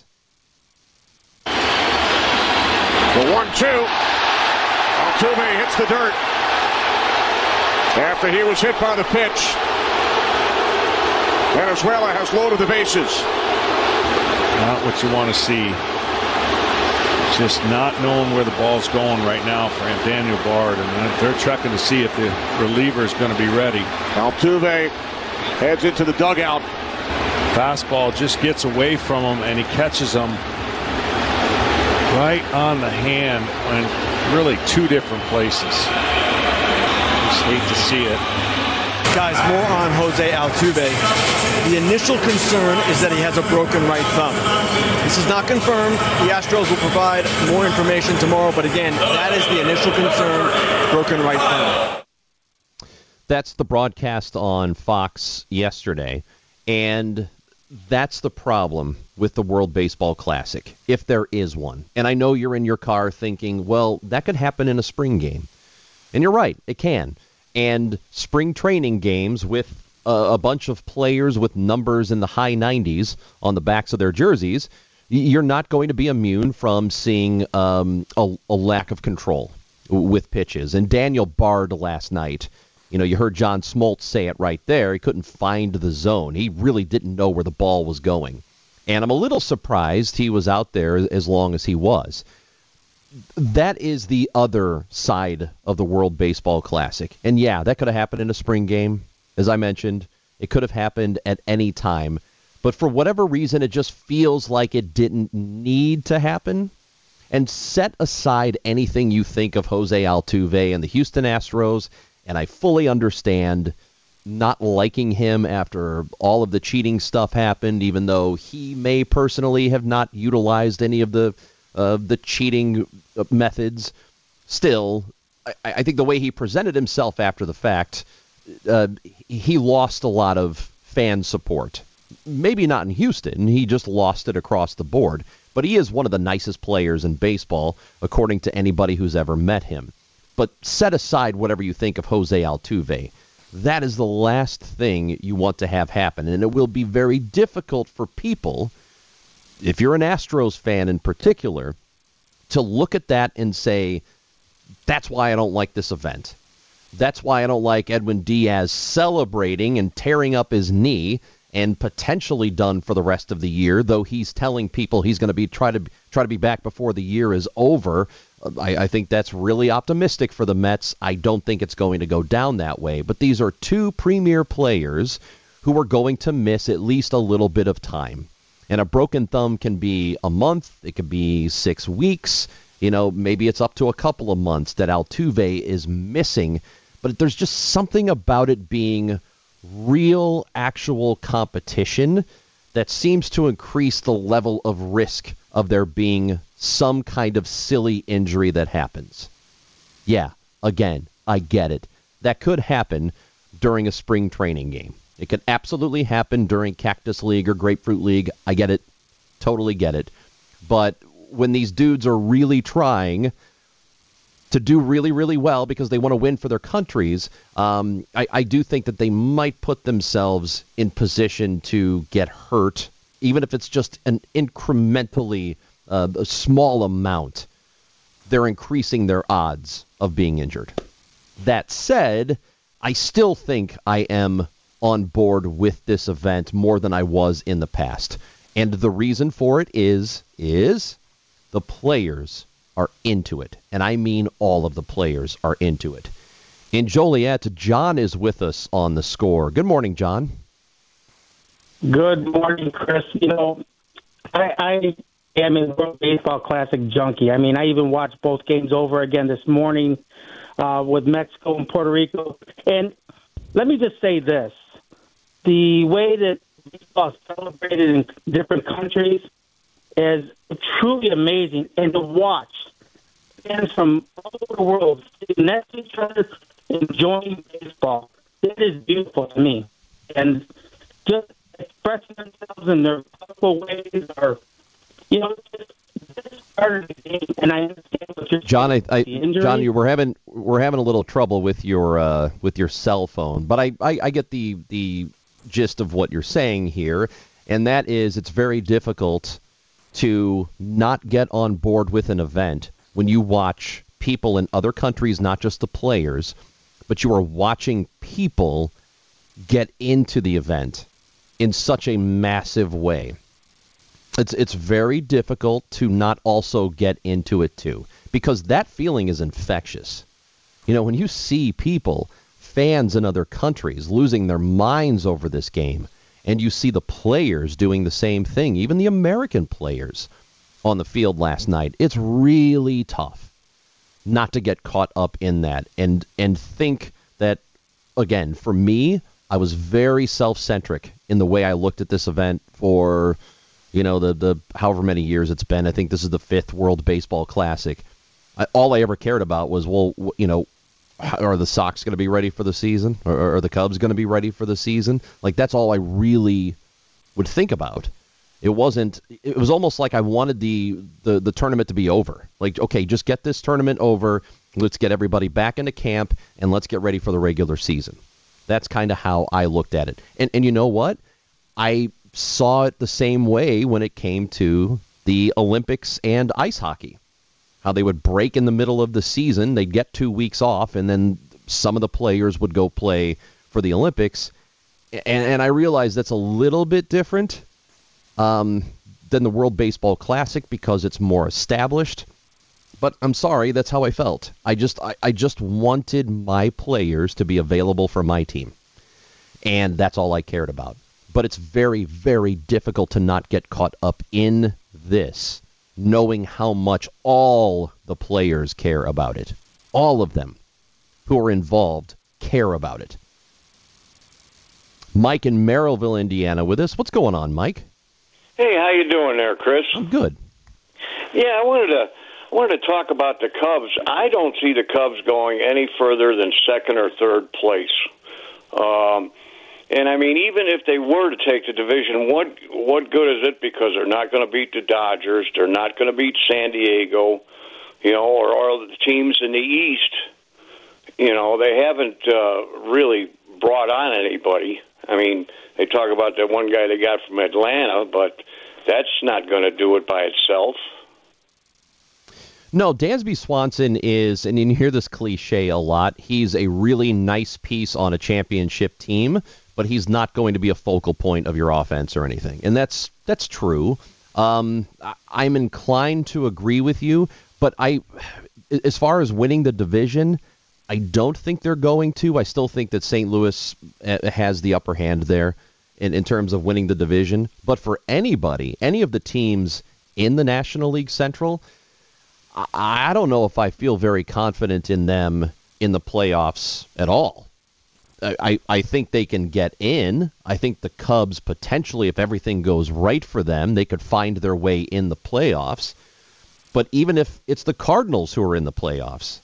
The one two. Altuve hits the dirt after he was hit by the pitch. Venezuela has loaded the bases. Not what you want to see. Just not knowing where the ball's going right now for Daniel Bard, and they're checking to see if the reliever is going to be ready. Altuve heads into the dugout. Fastball just gets away from him, and he catches him right on the hand in really two different places. Just hate to see it. Guys, more on Jose Altuve. The initial concern is that he has a broken right thumb. This is not confirmed. The Astros will provide more information tomorrow, but again, that is the initial concern, broken right thumb. That's the broadcast on Fox yesterday, and that's the problem with the World Baseball Classic, if there is one. And I know you're in your car thinking, well, that could happen in a spring game. And you're right, it can. And spring training games with uh, a bunch of players with numbers in the high nineties on the backs of their jerseys, you're not going to be immune from seeing um, a, a lack of control with pitches. And Daniel Bard last night, you know, you heard John Smoltz say it right there. He couldn't find the zone. He really didn't know where the ball was going. And I'm a little surprised he was out there as long as he was. That is the other side of the World Baseball Classic. And yeah, that could have happened in a spring game. As I mentioned, it could have happened at any time. But for whatever reason, it just feels like it didn't need to happen. And set aside anything you think of Jose Altuve and the Houston Astros, and I fully understand not liking him after all of the cheating stuff happened, even though he may personally have not utilized any of the Uh, the cheating methods. Still, I, I think the way he presented himself after the fact, uh, he lost a lot of fan support. Maybe not in Houston. He just lost it across the board. But he is one of the nicest players in baseball, according to anybody who's ever met him. But set aside whatever you think of Jose Altuve. That is the last thing you want to have happen. And it will be very difficult for people if you're an Astros fan in particular, to look at that and say, that's why I don't like this event. That's why I don't like Edwin Diaz celebrating and tearing up his knee and potentially done for the rest of the year, though he's telling people he's going to be try to try to be back before the year is over. I, I think that's really optimistic for the Mets. I don't think it's going to go down that way. But these are two premier players who are going to miss at least a little bit of time. And a broken thumb can be a month. It could be six weeks. You know, maybe it's up to a couple of months that Altuve is missing. But there's just something about it being real, actual competition that seems to increase the level of risk of there being some kind of silly injury that happens. Yeah, again, I get it. That could happen during a spring training game. It could absolutely happen during Cactus League or Grapefruit League. I get it. Totally get it. But when these dudes are really trying to do really, really well because they want to win for their countries, um, I, I do think that they might put themselves in position to get hurt, even if it's just an incrementally uh, a small amount. They're increasing their odds of being injured. That said, I still think I am on board with this event more than I was in the past. And the reason for it is, is the players are into it. And I mean all of the players are into it. In Joliet, John is with us on The Score. Good morning, John. Good morning, Chris. You know, I, I am a World Baseball Classic junkie. I mean, I even watched both games over again this morning uh, with Mexico and Puerto Rico. And let me just say this. The way that baseball is celebrated in different countries is truly amazing. And to watch fans from all over the world sitting next to each other enjoying baseball, that is beautiful to me. And just expressing themselves in their colorful ways are, you know, just this part of the game. And I understand what you're John, I, I saying. John, you were having we're having a little trouble with your uh, with your cell phone, but I, I, I get the the gist of what you're saying here, and that is it's very difficult to not get on board with an event when you watch people in other countries, not just the players, but you are watching people get into the event in such a massive way. It's it's very difficult to not also get into it too, because that feeling is infectious. You know, when you see people, fans in other countries, losing their minds over this game, and you see the players doing the same thing, even the American players on the field last night, it's really tough not to get caught up in that and and think that, again, for me, I was very self-centric in the way I looked at this event for, you know, the, the however many years it's been. I think this is the fifth World Baseball Classic. I, all I ever cared about was, well, you know, are the Sox going to be ready for the season? Or are the Cubs going to be ready for the season? Like, that's all I really would think about. It wasn't, it was almost like I wanted the, the, the tournament to be over. Like, okay, just get this tournament over. Let's get everybody back into camp and let's get ready for the regular season. That's kind of how I looked at it. And and you know what? I saw it the same way when it came to the Olympics and ice hockey. How they would break in the middle of the season, they'd get two weeks off, and then some of the players would go play for the Olympics. And, and I realize that's a little bit different um, than the World Baseball Classic because it's more established. But I'm sorry, that's how I felt. I just I, I just wanted my players to be available for my team. And that's all I cared about. But it's very, very difficult to not get caught up in this, knowing how much all the players care about it. All of them who are involved care about it. Mike in Merrillville, Indiana with us. What's going on, Mike? Hey, how you doing there, Chris? I'm good. Yeah, I wanted to I wanted to talk about the Cubs. I don't see the Cubs going any further than second or third place. Um, and, I mean, even if they were to take the division, what what good is it? Because they're not going to beat the Dodgers. They're not going to beat San Diego, you know, or, or the teams in the East. You know, they haven't uh, really brought on anybody. I mean, they talk about that one guy they got from Atlanta, but That's not going to do it by itself. No, Dansby Swanson is, and you hear this cliche a lot, he's a really nice piece on a championship team, but he's not going to be a focal point of your offense or anything. And that's that's true. Um, I'm inclined to agree with you, but I, as far as winning the division, I don't think they're going to. I still think that Saint Louis has the upper hand there in, in terms of winning the division. But for anybody, any of the teams in the National League Central, I, I don't know if I feel very confident in them in the playoffs at all. I, I think they can get in. I think the Cubs potentially, if everything goes right for them, they could find their way in the playoffs. But even if it's the Cardinals who are in the playoffs,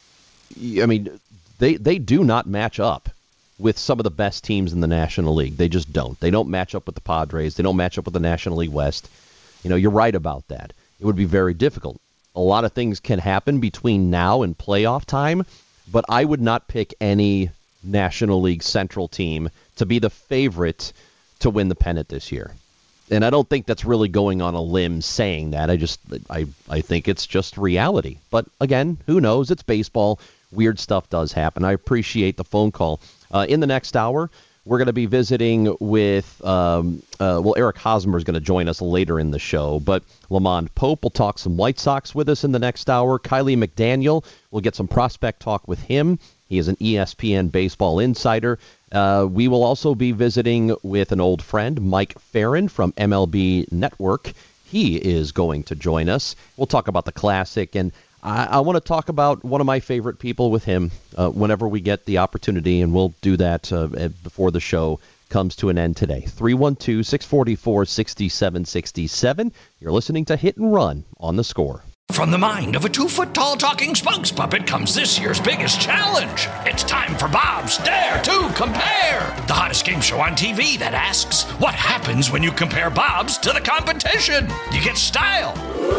I mean, they they do not match up with some of the best teams in the National League. They just don't. They don't match up with the Padres. They don't match up with the National League West. You know, you're right about that. It would be very difficult. A lot of things can happen between now and playoff time, but I would not pick any National League Central team to be the favorite to win the pennant this year. And I don't think that's really going on a limb saying that. I just, I, I think it's just reality. But again, who knows? It's baseball. Weird stuff does happen. I appreciate the phone call. Uh, in the next hour, we're going to be visiting with, um, uh, well, Eric Hosmer is going to join us later in the show, but Lamond Pope will talk some White Sox with us in the next hour. Kiley McDaniel, we'll get some prospect talk with him. He is an E S P N baseball insider. Uh, we will also be visiting with an old friend, Mike Farron from M L B Network. He is going to join us. We'll talk about the Classic, and I, I want to talk about one of my favorite people with him uh, whenever we get the opportunity, and we'll do that uh, before the show comes to an end today. three one two, six four four, six seven six seven. You're listening to Hit and Run on The Score. From the mind of a two-foot-tall talking spokes puppet comes this year's biggest challenge. It's time for Bob's Dare to Compare, the hottest game show on T V that asks, what happens when you compare Bob's to the competition? You get style.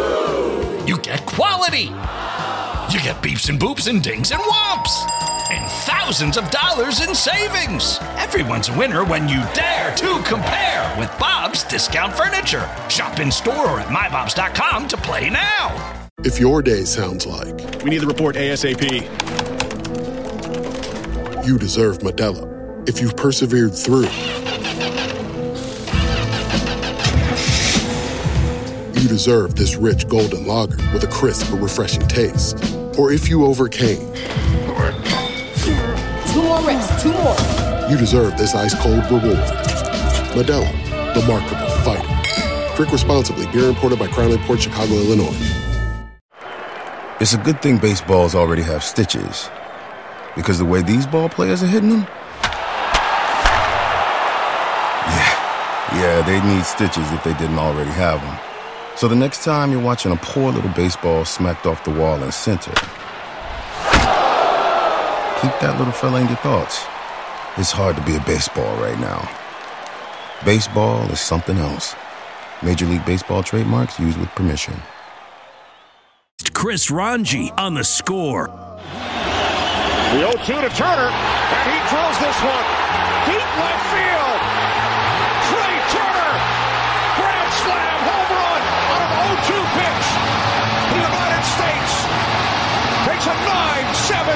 You get quality. You get beeps and boops and dings and whomps. And thousands of dollars in savings. Everyone's a winner when you dare to compare with Bob's Discount Furniture. Shop in store or at my bobs dot com to play now. If your day sounds like, we need the report ASAP, you deserve Modelo. If you've persevered through, you deserve this rich golden lager with a crisp but refreshing taste. Or if you overcame, Two more reps, two more. you deserve this ice-cold reward. Modelo, the Remarkable Fighter. Drink responsibly. Beer imported by Crown Port Chicago, Illinois. It's a good thing baseballs already have stitches, because the way these ball players are hitting them, yeah, yeah, they need stitches if they didn't already have them. So the next time you're watching a poor little baseball smacked off the wall in center, keep that little fella in your thoughts. It's hard to be a baseball right now. Baseball is something else. Major League Baseball trademarks used with permission. Chris Ranji on The Score. The oh two to Turner, and he drills this one deep left field. Trey Turner, grand slam home run on an oh two pitch. The United States takes a nine seven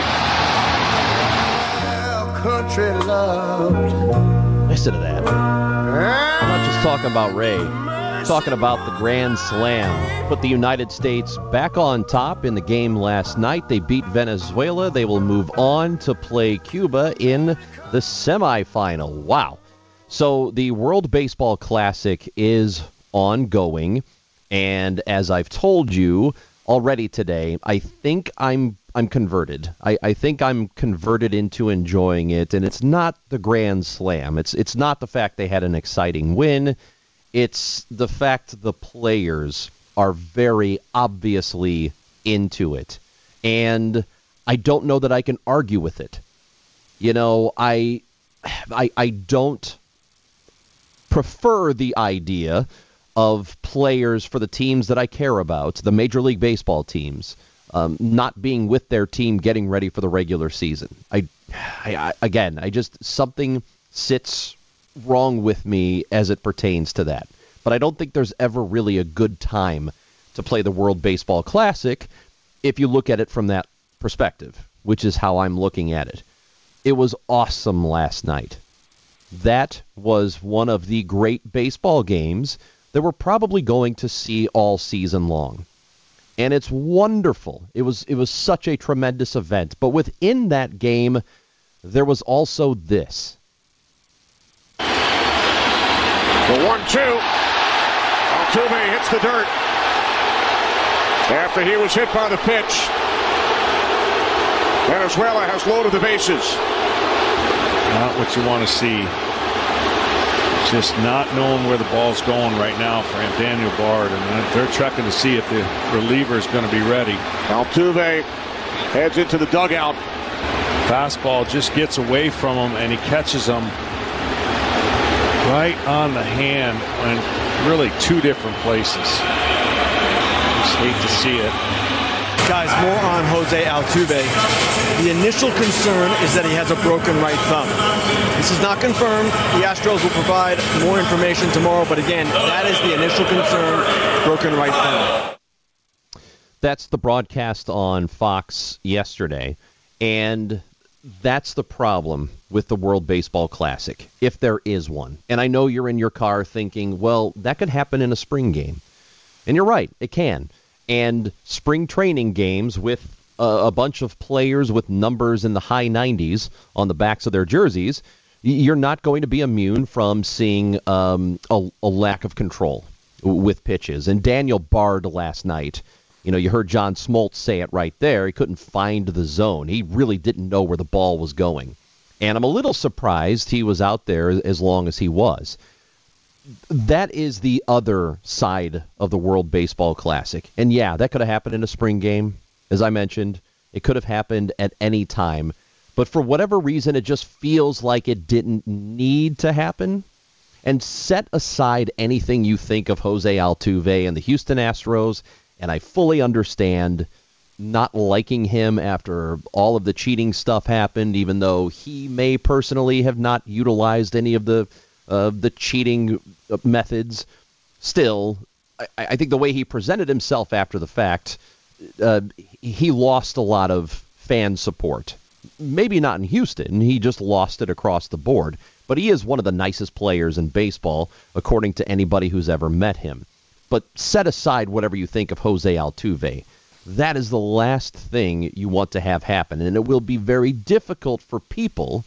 lead. Country loved. Listen to that. I'm not just talking about Ray. I'm talking about the Grand Slam. Put the United States back on top in the game last night. They beat Venezuela. They will move on to play Cuba in the semifinal. Wow. So the World Baseball Classic is ongoing. And as I've told you already today, I think I'm I'm converted. I, I think I'm converted into enjoying it, and it's not the Grand Slam. It's it's not the fact they had an exciting win. It's the fact the players are very obviously into it. And I don't know that I can argue with it. You know, I I, I don't prefer the idea of players for the teams that I care about, the Major League Baseball teams, um, not being with their team getting ready for the regular season. I, I, I again, I just, something sits wrong with me as it pertains to that. But I don't think there's ever really a good time to play the World Baseball Classic if you look at it from that perspective, which is how I'm looking at it. It was awesome last night. That was one of the great baseball games that we're probably going to see all season long. And it's wonderful. It was it was such a tremendous event. But within that game, there was also this. The one two. Altuve hits the dirt after he was hit by the pitch. Venezuela has loaded the bases. Not what you want to see. Just not knowing where the ball's going right now for Daniel Bard, and they're checking to see if the reliever is going to be ready. Altuve heads into the dugout. Fastball just gets away from him, and he catches him right on the hand in really two different places. Just hate to see it. Guys, more on Jose Altuve. The initial concern is that he has a broken right thumb. This is not confirmed. The Astros will provide more information tomorrow, but again, that is the initial concern, broken right thumb. That's the broadcast on Fox yesterday, and that's the problem with the World Baseball Classic, if there is one. And I know you're in your car thinking, well, that could happen in a spring game. And you're right, it can. And spring training games with a, a bunch of players with numbers in the high nineties on the backs of their jerseys, you're not going to be immune from seeing um, a, a lack of control with pitches. And Daniel Bard last night, you know, you heard John Smoltz say it right there. He couldn't find the zone. He really didn't know where the ball was going. And I'm a little surprised he was out there as long as he was. That is the other side of the World Baseball Classic. And yeah, that could have happened in a spring game. As I mentioned, it could have happened at any time. But for whatever reason, it just feels like it didn't need to happen. And set aside anything you think of Jose Altuve and the Houston Astros, and I fully understand not liking him after all of the cheating stuff happened, even though he may personally have not utilized any of the uh, the cheating methods. Still, I, I think the way he presented himself after the fact, uh, he lost a lot of fan support. Maybe not in Houston. He just lost it across the board. But he is one of the nicest players in baseball, according to anybody who's ever met him. But set aside whatever you think of Jose Altuve. That is the last thing you want to have happen. And it will be very difficult for people,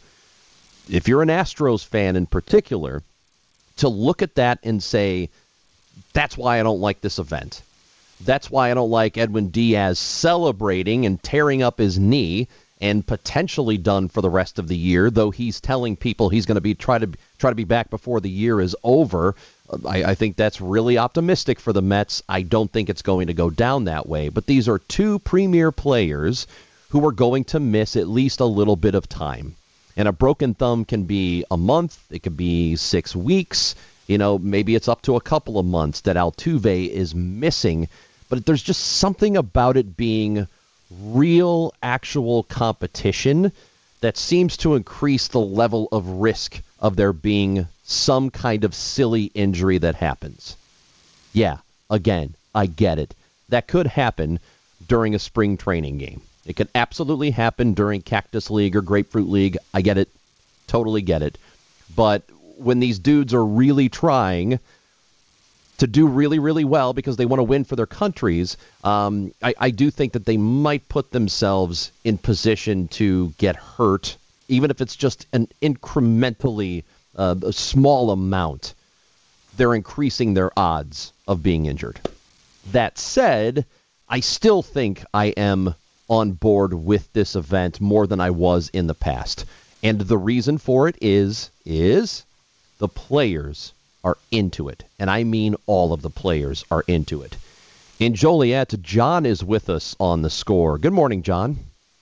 if you're an Astros fan in particular, to look at that and say, that's why I don't like this event. That's why I don't like Edwin Diaz celebrating and tearing up his knee and potentially done for the rest of the year, though he's telling people he's going to be try to try to be back before the year is over. I, I think that's really optimistic for the Mets. I don't think it's going to go down that way. But these are two premier players who are going to miss at least a little bit of time. And a broken thumb can be a month. It could be six weeks. You know, maybe it's up to a couple of months that Altuve is missing. But there's just something about it being real, actual competition that seems to increase the level of risk of there being some kind of silly injury that happens. Yeah, again, I get it. That could happen during a spring training game. It could absolutely happen during Cactus League or Grapefruit League. I get it. Totally get it. But when these dudes are really trying to do really, really well because they want to win for their countries, um, I, I do think that they might put themselves in position to get hurt, even if it's just an incrementally uh, a small amount. They're increasing their odds of being injured. That said, I still think I am on board with this event more than I was in the past. And the reason for it is, is the players are into it. And I mean all of the players are into it. In Joliet, John is with us on The Score. Good morning, John.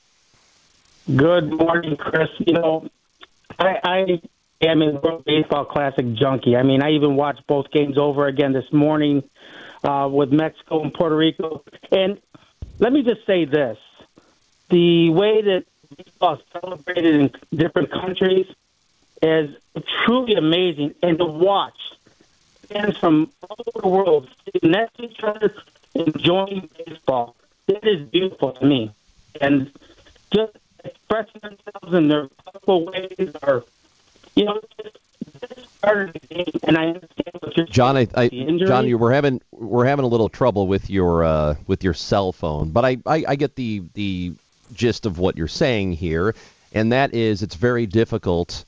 Good morning, Chris. You know, I, I am a World Baseball Classic junkie. I mean, I even watched both games over again this morning uh, with Mexico and Puerto Rico. And let me just say this. The way that baseball is celebrated in different countries is truly amazing. And to watch fans from all over the world sitting next to each other enjoying baseball. It is beautiful to me. And just expressing themselves in their colorful ways are, you know, just, just part of the game. And I understand what you're John, I, I injury. John, you were having we're having a little trouble with your uh, with your cell phone, but I, I, I get the the gist of what you're saying here, and that is it's very difficult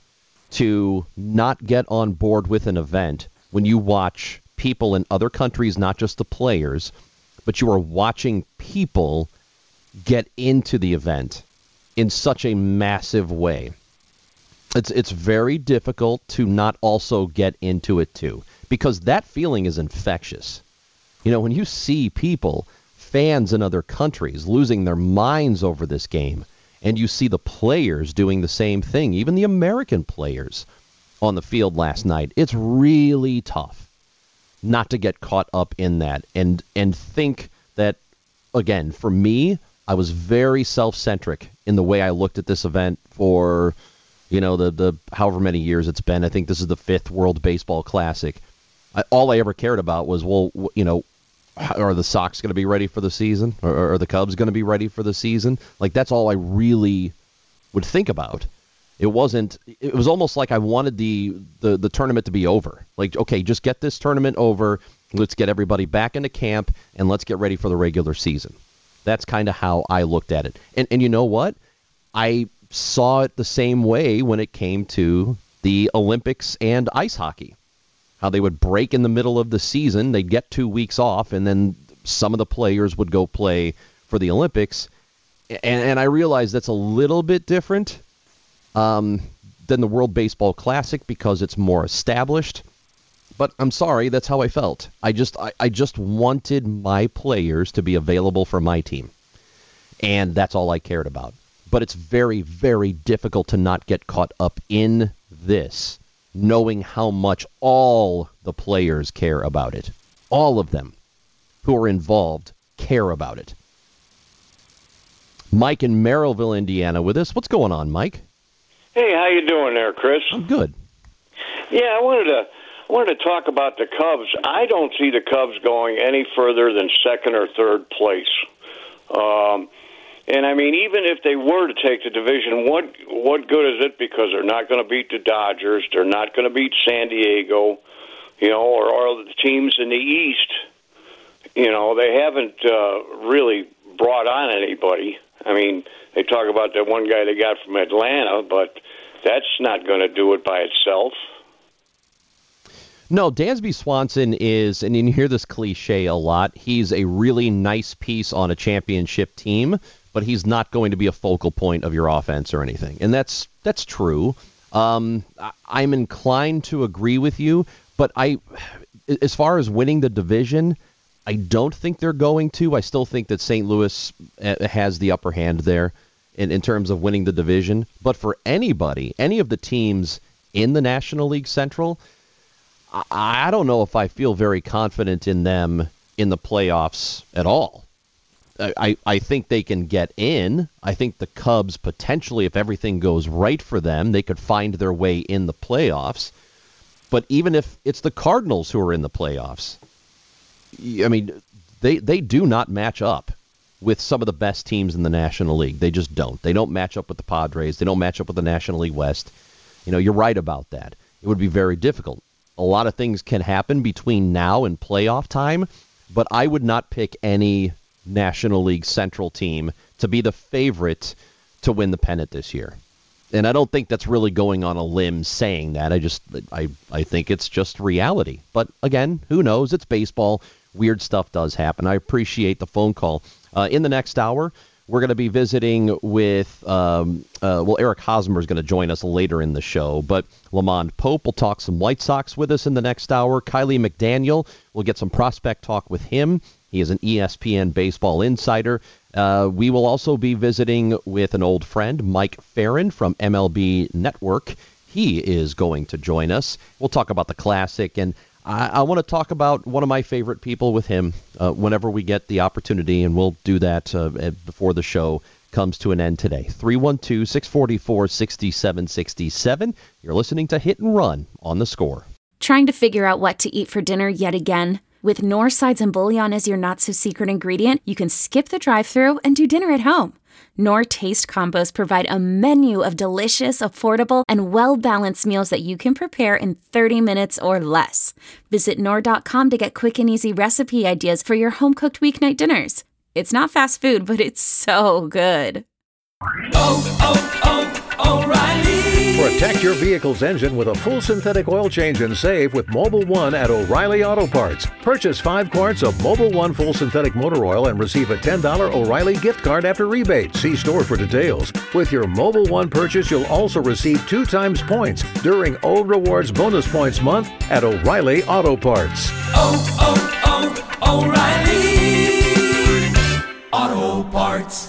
to not get on board with an event when you watch people in other countries, not just the players, but you are watching people get into the event in such a massive way. It's it's very difficult to not also get into it too, because that feeling is infectious. You know, when you see people, fans in other countries, losing their minds over this game, and you see the players doing the same thing, even the American players on the field last night, it's really tough not to get caught up in that and and think that, again, for me, I was very self-centric in the way I looked at this event for, you know, the, the however many years it's been. I think this is the fifth World Baseball Classic. I, all I ever cared about was, well, you know, are the Sox going to be ready for the season? Or are the Cubs going to be ready for the season? Like, that's all I really would think about. It wasn't, it was almost like I wanted the, the, the tournament to be over. Like, okay, just get this tournament over. Let's get everybody back into camp, and let's get ready for the regular season. That's kind of how I looked at it. And and you know what? I saw it the same way when it came to the Olympics and ice hockey. How they would break in the middle of the season, they'd get two weeks off, and then some of the players would go play for the Olympics. And, and I realized that's a little bit different um, than the World Baseball Classic because it's more established. But I'm sorry, that's how I felt. I just I, I just wanted my players to be available for my team. And that's all I cared about. But it's very, very difficult to not get caught up in this, knowing how much all the players care about it. All of them who are involved care about it. Mike in Merrillville, Indiana with us. What's going on, Mike? Hey, how you doing there, Chris? I'm good. Yeah, I wanted to I wanted to talk about the Cubs. I don't see the Cubs going any further than second or third place. Um, and, I mean, even if they were to take the division, what what good is it? Because they're not going to beat the Dodgers. They're not going to beat San Diego, you know, or, or the teams in the East. You know, they haven't uh, really brought on anybody. I mean, they talk about that one guy they got from Atlanta, but that's not going to do it by itself. No, Dansby Swanson is, and you hear this cliche a lot, he's a really nice piece on a championship team, but he's not going to be a focal point of your offense or anything. And that's that's true. Um, I'm inclined to agree with you, but I, as far as winning the division, I don't think they're going to. I still think that Saint Louis has the upper hand there in, in terms of winning the division. But for anybody, any of the teams in the National League Central, I don't know if I feel very confident in them in the playoffs at all. I, I think they can get in. I think the Cubs potentially, if everything goes right for them, they could find their way in the playoffs. But even if it's the Cardinals who are in the playoffs, I mean, they, they do not match up with some of the best teams in the National League. They just don't. They don't match up with the Padres. They don't match up with the National League West. You know, you're right about that. It would be very difficult. A lot of things can happen between now and playoff time, but I would not pick any National League Central team to be the favorite to win the pennant this year. And I don't think that's really going on a limb saying that. I just, I, I think it's just reality. But again, who knows? It's baseball. Weird stuff does happen. I appreciate the phone call. Uh, in the next hour, we're going to be visiting with, um, uh, well, Eric Hosmer is going to join us later in the show, but Lamond Pope will talk some White Sox with us in the next hour. Kiley McDaniel, we'll get some prospect talk with him. He is an E S P N baseball insider. Uh, we will also be visiting with an old friend, Mike Farron from M L B Network. He is going to join us. We'll talk about the Classic, and I, I want to talk about one of my favorite people with him uh, whenever we get the opportunity, and we'll do that uh, before the show comes to an end today. three one two, six four four, six seven six seven. You're listening to Hit and Run on The Score. Trying to figure out what to eat for dinner yet again? With Knorr sides and bouillon as your not-so-secret ingredient, you can skip the drive-thru and do dinner at home. Knorr Taste Combos provide a menu of delicious, affordable, and well-balanced meals that you can prepare in thirty minutes or less. Visit Knorr dot com to get quick and easy recipe ideas for your home-cooked weeknight dinners. It's not fast food, but it's so good. Oh, oh, oh, O'Reilly! Protect your vehicle's engine with a full synthetic oil change and save with Mobil one at O'Reilly Auto Parts. Purchase five quarts of Mobil one full synthetic motor oil and receive a ten dollars O'Reilly gift card after rebate. See store for details. With your Mobil one purchase, you'll also receive two times points during O Rewards Bonus Points Month at O'Reilly Auto Parts. Oh, oh, oh, O'Reilly Auto Parts.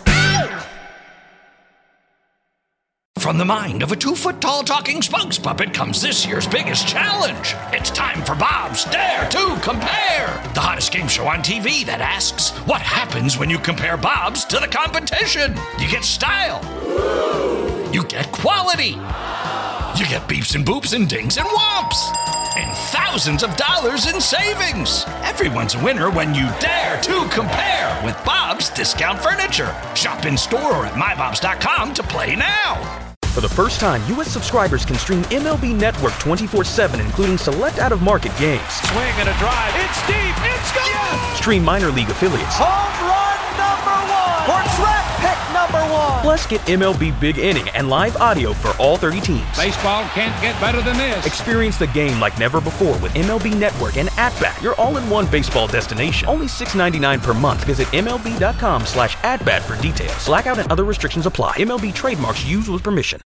From the mind of a two-foot-tall talking spokes puppet comes this year's biggest challenge. It's time for Bob's Dare to Compare, the hottest game show on T V that asks, what happens when you compare Bob's to the competition? You get style. You get quality. You get beeps and boops and dings and whomps. And thousands of dollars in savings. Everyone's a winner when you dare to compare with Bob's Discount Furniture. Shop in store or at my bobs dot com to play now. For the first time, U S subscribers can stream M L B Network twenty-four seven, including select out-of-market games. Swing and a drive. It's deep. It's gone. Yes. Stream minor league affiliates. Home run number one. Or draft pick number one. Plus, get M L B Big Inning and live audio for all thirty teams. Baseball can't get better than this. Experience the game like never before with M L B Network and At-Bat, your all-in-one baseball destination. Only six dollars and ninety-nine cents per month. Visit M L B dot com slash at bat for details. Blackout and other restrictions apply. M L B trademarks used with permission.